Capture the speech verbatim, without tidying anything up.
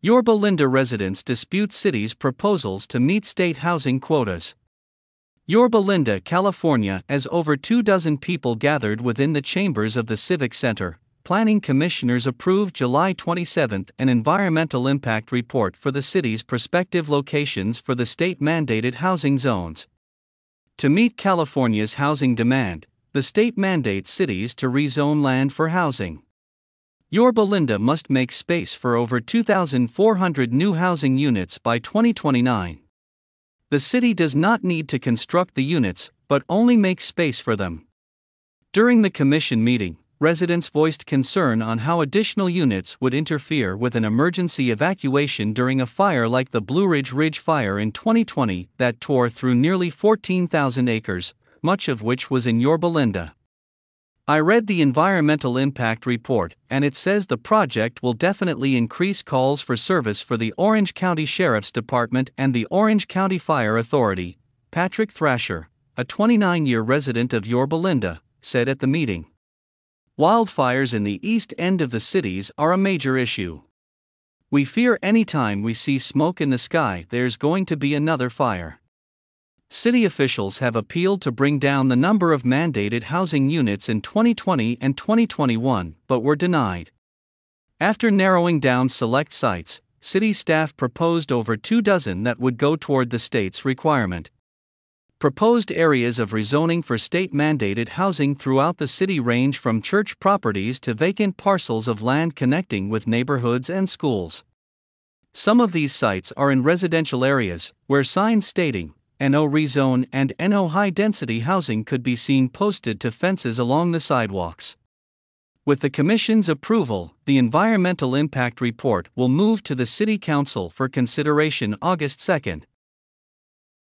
Yorba Linda residents dispute city's proposals to meet state housing quotas. Yorba Linda, California, as over two dozen people gathered within the chambers of the Civic Center. Planning commissioners approved July twenty-seventh an environmental impact report for the city's prospective locations for the state-mandated housing zones. To meet California's housing demand, the state mandates cities to rezone land for housing. Yorba Linda must make space for over two thousand four hundred new housing units by twenty twenty-nine. The city does not need to construct the units, but only make space for them. During the commission meeting, residents voiced concern on how additional units would interfere with an emergency evacuation during a fire like the Blue Ridge Ridge Fire in twenty twenty that tore through nearly fourteen thousand acres, much of which was in Yorba Linda. I read the environmental impact report, and it says the project will definitely increase calls for service for the Orange County Sheriff's Department and the Orange County Fire Authority, Patrick Thrasher, a twenty-nine-year resident of Yorba Linda, said at the meeting. Wildfires in the east end of the cities are a major issue. We fear any time we see smoke in the sky there's going to be another fire. City officials have appealed to bring down the number of mandated housing units in twenty twenty and twenty twenty-one, but were denied. After narrowing down select sites, city staff proposed over two dozen that would go toward the state's requirement. Proposed areas of rezoning for state-mandated housing throughout the city range from church properties to vacant parcels of land connecting with neighborhoods and schools. Some of these sites are in residential areas, where signs stating No rezone and No high-density housing could be seen posted to fences along the sidewalks. With the Commission's approval, the Environmental Impact Report will move to the City Council for consideration August second.